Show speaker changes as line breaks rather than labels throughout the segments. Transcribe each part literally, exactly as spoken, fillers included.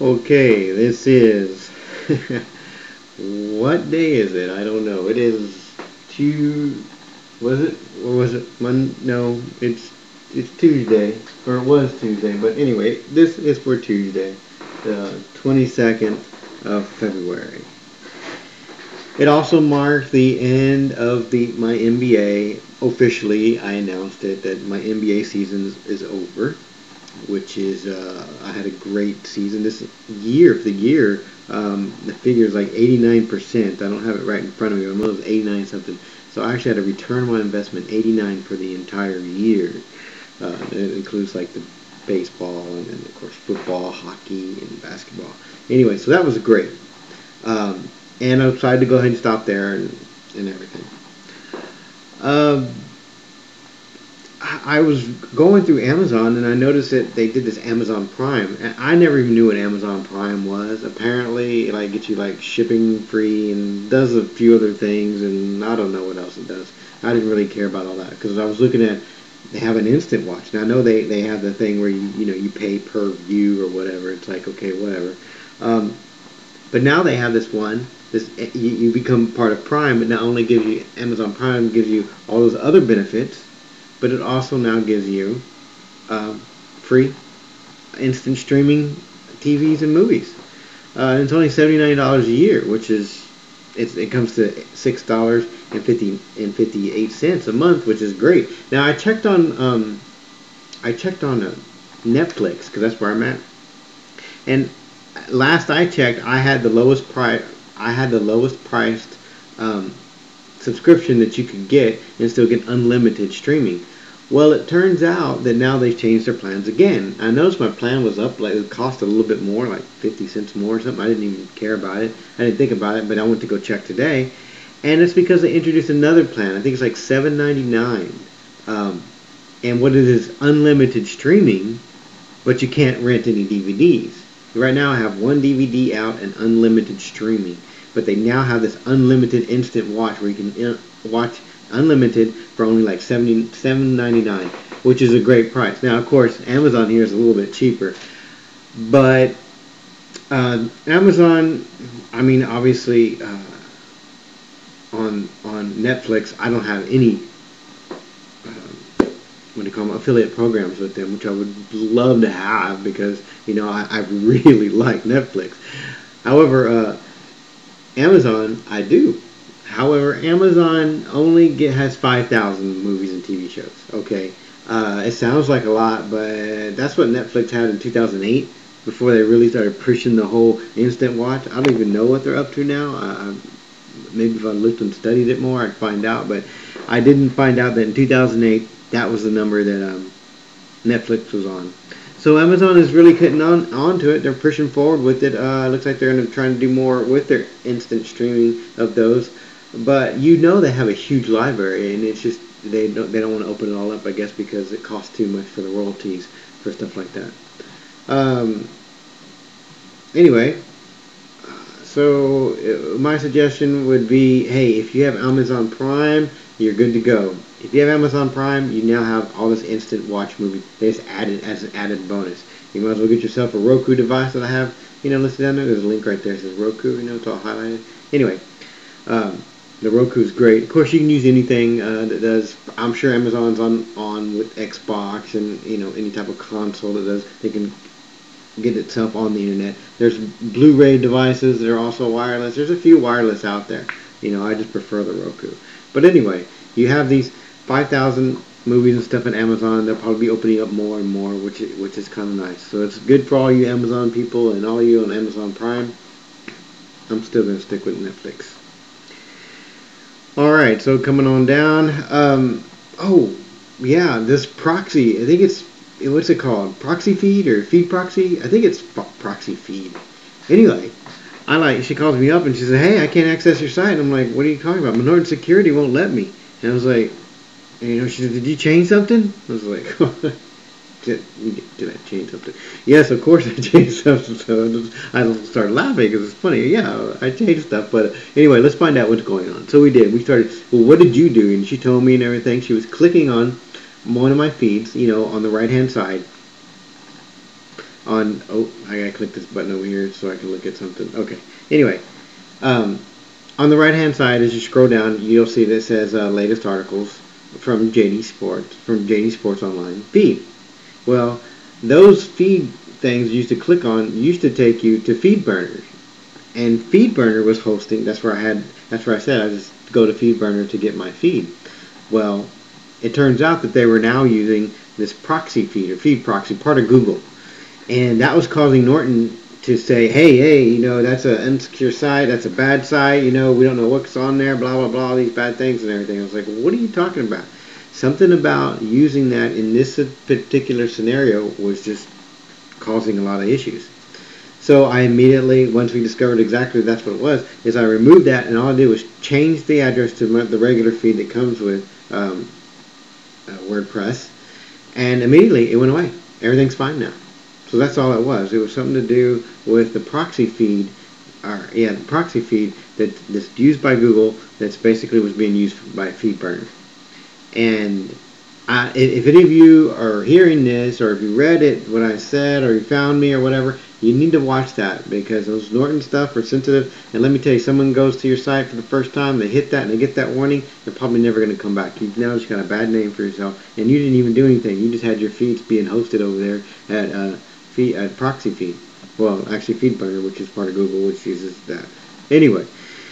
Okay, this is what day is it? I don't know. It is two. Was it or was it Mon? No, it's it's Tuesday, or it was Tuesday. But anyway, this is for Tuesday, the twenty-second of February. It also marks the end of the my N B A. Officially, I announced it that my N B A season is, is over, which is uh, I had a great season this year. For the year, um, the figure is like eighty-nine percent. I don't have it right in front of me. I know it was eighty-nine something. So I actually had a return on my investment eighty-nine for the entire year. Uh, it includes like the baseball and then of course football, hockey, and basketball. Anyway, so that was great. Um, and I decided to go ahead and stop there and, and everything. Um, I was going through Amazon and I noticed that they did this Amazon Prime. And I never even knew what Amazon Prime was. Apparently, it like gets you like shipping free and does a few other things, and I don't know what else it does. I didn't really care about all that because I was looking at they have an instant watch. Now I know they, they have the thing where you you know you pay per view or whatever. It's like okay whatever. Um, but now they have this one. This you, you become part of Prime, but not only gives you Amazon Prime gives you all those other benefits, but it also now gives you um, free instant streaming T Vs and movies. Uh, and it's only seventy-nine dollars a year, which is it's, it comes to six dollars and fifty and fifty-eight cents a month, which is great. Now I checked on um, I checked on uh, Netflix because that's where I'm at, and last I checked, I had the lowest price. I had the lowest priced um, subscription that you could get and still get unlimited streaming. Well, it turns out that now they've changed their plans again. I noticed my plan was up, like it cost a little bit more, like fifty cents more or something. I didn't even care about it. I didn't think about it, but I went to go check today. And it's because they introduced another plan. I think it's like seven ninety-nine. Um, and what it is, unlimited streaming, but you can't rent any D V Ds. Right now I have one D V D out and unlimited streaming. But they now have this unlimited instant watch where you can watch unlimited for only like seven ninety-nine, which is a great price. Now, of course, Amazon here is a little bit cheaper, but uh, Amazon, I mean, obviously uh, on on Netflix, I don't have any uh, what do you call them, affiliate programs with them, which I would love to have because you know I, I really like Netflix. However, uh, Amazon, I do. However, Amazon only get, has five thousand movies and T V shows. Okay, uh, it sounds like a lot, but that's what Netflix had in two thousand eight before they really started pushing the whole instant watch. I don't even know what they're up to now. Uh, maybe if I looked and studied it more, I'd find out. But I didn't find out that in two thousand eight, that was the number that um, Netflix was on. So Amazon is really cutting on onto it. They're pushing forward with it. Uh, looks like they're going to try to do more with their instant streaming of those. But you know they have a huge library, and it's just they don't they don't want to open it all up, I guess, because it costs too much for the royalties for stuff like that. Um, anyway, so uh, my suggestion would be, hey, if you have Amazon Prime, you're good to go. If you have Amazon Prime, you now have all this instant watch movie. They just added as an added bonus. You might as well get yourself a Roku device that I have, you know, listed down there. There's a link right there. It says Roku, you know, it's all highlighted. Anyway, um, the Roku is great. Of course, you can use anything uh, that does. I'm sure Amazon's on on with Xbox and you know any type of console that does. They can get itself on the internet. There's Blu-ray devices that are also wireless. There's a few wireless out there. You know, I just prefer the Roku. But anyway, you have these five thousand movies and stuff on Amazon. They'll probably be opening up more and more, which is, which is kind of nice. So it's good for all you Amazon people and all you on Amazon Prime. I'm still going to stick with Netflix. Alright, so coming on down. Um, oh, yeah, this proxy. I think it's, what's it called? Proxy feed or feed proxy? I think it's proxy feed. Anyway, I like, she calls me up and she said, hey, I can't access your site. I'm like, what are you talking about? Minority Security won't let me. And I was like, you know, she said, did you change something? I was like, did, did I change something? Yes, of course I changed something. So I, just, I started laughing because it's funny. Yeah, I changed stuff. But anyway, let's find out what's going on. So we did. We started, well, what did you do? And she told me and everything. She was clicking on one of my feeds, you know, on the right-hand side. on, oh, I gotta click this button over here so I can look at something. Okay. Anyway, um, on the right hand side, as you scroll down, you'll see that it says uh, latest articles from J D Sports, from J D Sports Online feed. Well, those feed things you used to click on used to take you to FeedBurner, and FeedBurner was hosting. That's where I had. That's where I said I just go to FeedBurner to get my feed. Well, it turns out that they were now using this proxy feed or feed proxy, part of Google, and that was causing Norton to say, hey, hey, you know, that's an insecure site, that's a bad site, you know, we don't know what's on there, blah, blah, blah, all these bad things and everything. I was like, what are you talking about? Something about using that in this particular scenario was just causing a lot of issues. So I immediately, once we discovered exactly that's what it was, is I removed that, and all I did was change the address to the regular feed that comes with um, uh, WordPress, and immediately it went away. Everything's fine now. So that's all it was. It was something to do with the proxy feed, or yeah, the proxy feed that that's used by Google. That's basically was being used by FeedBurner. And I, if any of you are hearing this, or if you read it, what I said, or you found me, or whatever, you need to watch that, because those Norton stuff are sensitive. And let me tell you, someone goes to your site for the first time, they hit that, and they get that warning, they're probably never going to come back. You've now just got a bad name for yourself, and you didn't even do anything. You just had your feeds being hosted over there at uh, feed, at proxy feed. Well, actually, FeedBurner, which is part of Google, which uses that. Anyway.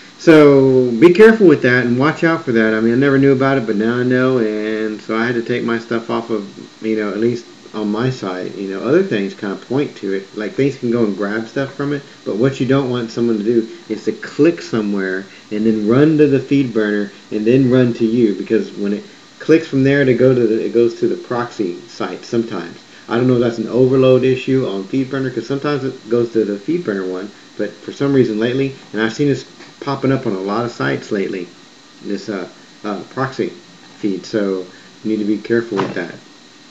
So be careful with that and watch out for that. I mean, I never knew about it, but now I know, and so I had to take my stuff off of, you know, at least on my site. You know, other things kind of point to it. Like, things can go and grab stuff from it, but what you don't want someone to do is to click somewhere and then run to the FeedBurner and then run to you, because when it clicks from there to go to the, it goes to the proxy site sometimes. I don't know if that's an overload issue on FeedBurner, because sometimes it goes to the FeedBurner one, but for some reason lately, and I've seen this popping up on a lot of sites lately, this uh, uh, proxy feed, so you need to be careful with that.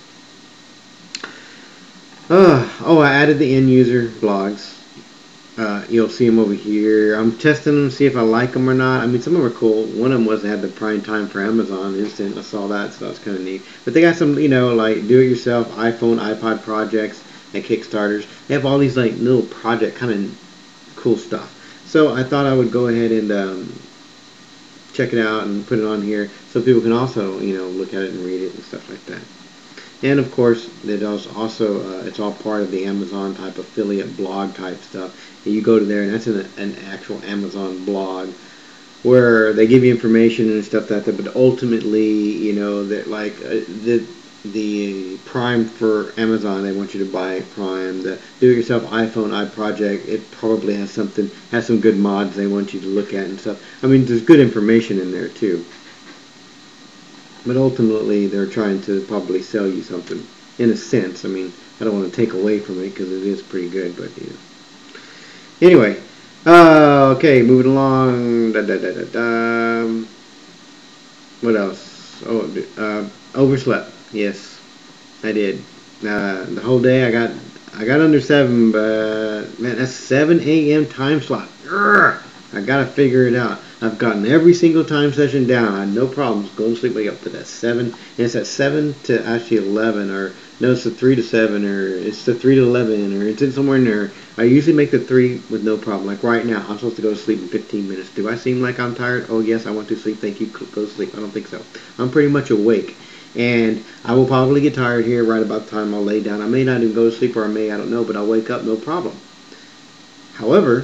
Uh, oh, I added the end user blogs. Uh, you'll see them over here. I'm testing them to see if I like them or not. I mean, some of them are cool. One of them was they had the prime time for Amazon Instant. I saw that, so that was kind of neat. But they got some, you know, like do-it-yourself iPhone, iPod projects and Kickstarters. They have all these like little project kind of cool stuff. So I thought I would go ahead and um, check it out and put it on here so people can also, you know, look at it and read it and stuff like that. And of course, it is also uh, it's all part of the Amazon type affiliate blog type stuff. And you go to there, and that's an, an actual Amazon blog where they give you information and stuff like that. But ultimately, you know, that like uh, the the Prime for Amazon, they want you to buy Prime. The do-it-yourself iPhone iProject, it probably has something, has some good mods they want you to look at and stuff. I mean, there's good information in there too. But ultimately, they're trying to probably sell you something, in a sense. I mean, I don't want to take away from it because it is pretty good, but you know. Anyway, uh, okay, moving along. Da, da, da, da, da. What else? Oh, uh, overslept. Yes, I did. Uh, the whole day I got I got under seven, but man, that's seven a.m. time slot. Urgh, I gotta figure it out. I've gotten every single time session down. I had no problems going to sleep, wake up to that seven, and it's at seven to actually eleven, or no, it's the three to seven, or it's the three to eleven, or it's in somewhere in there. I usually make the three with no problem. Like right now, I'm supposed to go to sleep in fifteen minutes. Do I seem like I'm tired? Oh yes, I want to sleep. Thank you. Go to sleep. I don't think so. I'm pretty much awake. And I will probably get tired here right about the time I'll lay down. I may not even go to sleep, or I may, I don't know, but I'll wake up, no problem. However,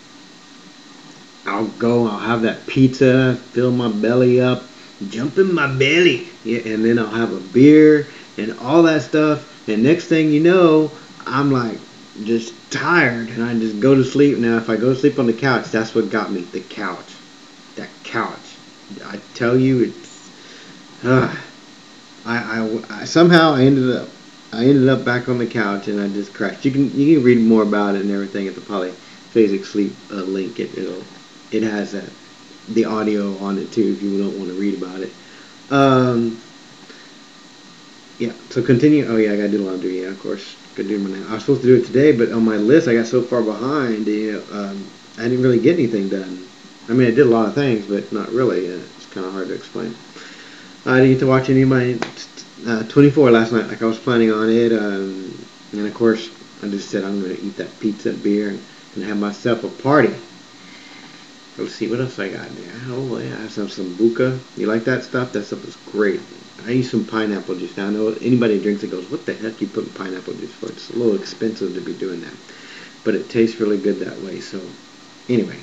I'll go, I'll have that pizza, fill my belly up, jump in my belly, yeah, and then I'll have a beer and all that stuff. And next thing you know, I'm like just tired, and I just go to sleep. Now, if I go to sleep on the couch, that's what got me, the couch. That couch. I tell you, it's... Uh, I, I, I somehow I ended up I ended up back on the couch, and I just crashed. You can you can read more about it and everything at the Polyphasic Sleep uh, link. It it'll, it has that the audio on it too if you don't want to read about it. Um, yeah. So continue. Oh yeah, I gotta do laundry. Yeah, of course. Gotta do my. I was supposed to do it today, but on my list I got so far behind. You know, um, I didn't really get anything done. I mean, I did a lot of things, but not really. Uh, it's kind of hard to explain. I didn't get to watch any of my uh, twenty-four last night like I was planning on it. Um, and of course, I just said I'm going to eat that pizza, beer, and, and have myself a party. Let's see what else I got there. Oh yeah, I have some sambuca. You like that stuff? That stuff is great. I use some pineapple juice. Now I know anybody who drinks it goes, "What the heck you putting pineapple juice for?" It's a little expensive to be doing that, but it tastes really good that way. So anyway,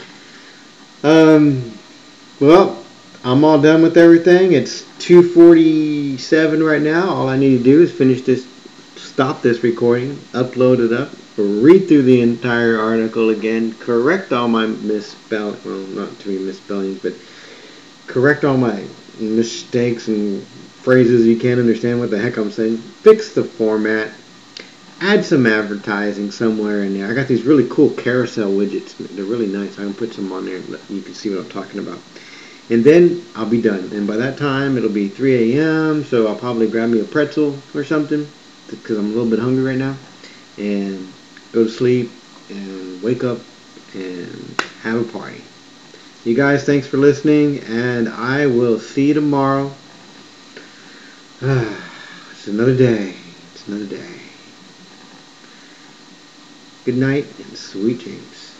um, well, I'm all done with everything. It's two forty-seven right now. All I need to do is finish this, stop this recording, upload it up, read through the entire article again, correct all my misspelling, well, not too many misspellings, but correct all my mistakes and phrases you can't understand what the heck I'm saying, fix the format, add some advertising somewhere in there. I got these really cool carousel widgets. They're really nice. I can put some on there and you can see what I'm talking about. And then I'll be done. And by that time, it'll be three a.m., so I'll probably grab me a pretzel or something because I'm a little bit hungry right now. And go to sleep and wake up and have a party. You guys, thanks for listening, and I will see you tomorrow. It's another day. It's another day. Good night and sweet dreams.